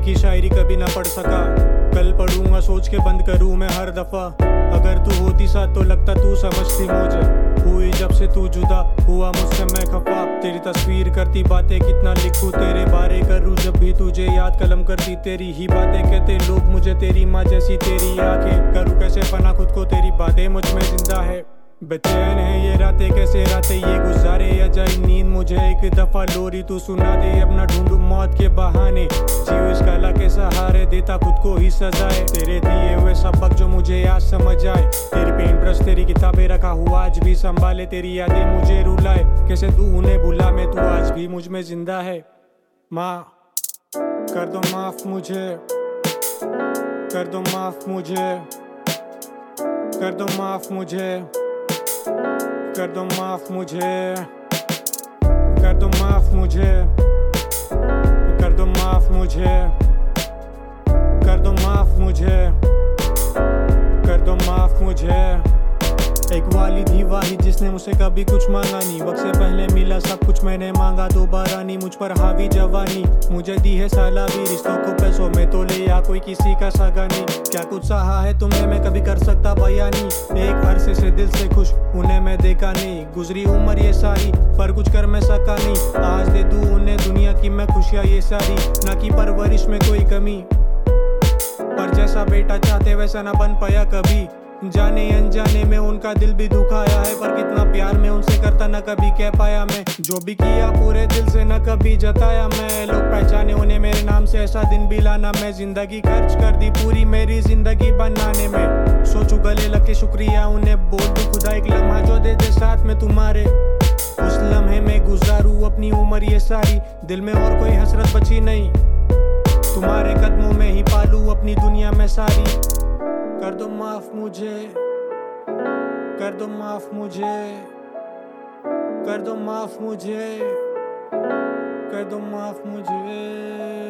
की शायरी कभी ना पढ़ सका, कल पढ़ूंगा सोच के बंद करूं मैं हर दफा। अगर तू होती साथ तो लगता तू समझती मुझे, हुई जब से तू जुदा हुआ मुझसे मैं खफा। तेरी तस्वीर करती बातें कितना लिखूं तेरे बारे, करूं जब भी तुझे याद कलम करती तेरी ही बातें। कहते लोग मुझे तेरी माँ जैसी तेरी आंखें, करूं कैसे फना खुद को तेरी बातें मुझ में जिंदा है। बेचैन है ये रातें कैसे रातें ये गुजारे, या जाए नींद मुझे एक दफा लोरी तू सुना दे। अपना ढूंढूं मौत के बहाने, जीव इस कला के सहारे, देता खुद को ही सजाए। तेरे दिए हुए सबक जो मुझे आज समझ आए, तेरी पेंट ब्रश तेरी किताबें रखा हुआ आज भी संभाले। तेरी यादें मुझे रुलाए, कैसे तू उन्हें भुला मैं, तू आज भी मुझ में जिंदा है। माँ कर दो माफ मुझे, कर दो माफ मुझे, कर दो माफ मुझे, कर दो माफ मुझे, कर दो माफ मुझे, कर दो माफ मुझे, कर दो माफ मुझे, कर दो माफ मुझे। एक वालिद ही वाहिद जिसने मुझसे कभी कुछ मांगा नहीं, वक्त से पहले मिला सब कुछ मैंने मांगा दोबारा नहीं। मुझ पर हावी जवानी मुझे दी है सालावी, रिश्तों को पैसों में तो ले या कोई किसी का सगा नहीं। क्या कुछ सहा है तुमने मैं कभी कर सकता बयान नहीं, एक अरसे से दिल से खुश उन्हें मैं देखा नहीं। गुजरी उम्र ये सारी पर कुछ कर मैं सका नहीं, आज दे दूं उन्हें दुनिया की मैं खुशियाँ ये सारी। ना की परवरिश में कोई कमी, पर जैसा बेटा चाहते वैसा ना बन पाया कभी। जाने अनजाने में उनका दिल भी दुखाया है, पर कितना प्यार मैं उनसे करता न कभी कह पाया मैं। जो भी किया पूरे दिल से न कभी जताया मैं, लोग पहचाने उन्हें मेरे नाम से ऐसा दिन भी लाना। मैं जिंदगी खर्च कर दी पूरी मेरी जिंदगी बनाने में, सोचू गले लग के शुक्रिया उन्हें बोल दूं खुदा एक लम्हा जो दे दे साथ में तुम्हारे। उस लम्हे में गुजारूं अपनी उम्र ये सारी, दिल में और कोई हसरत बची नहीं, तुम्हारे कदमों में ही पालूं अपनी दुनिया में सारी। कर दो माफ मुझे, कर दो माफ मुझे, कर दो माफ मुझे, कर दो माफ मुझे।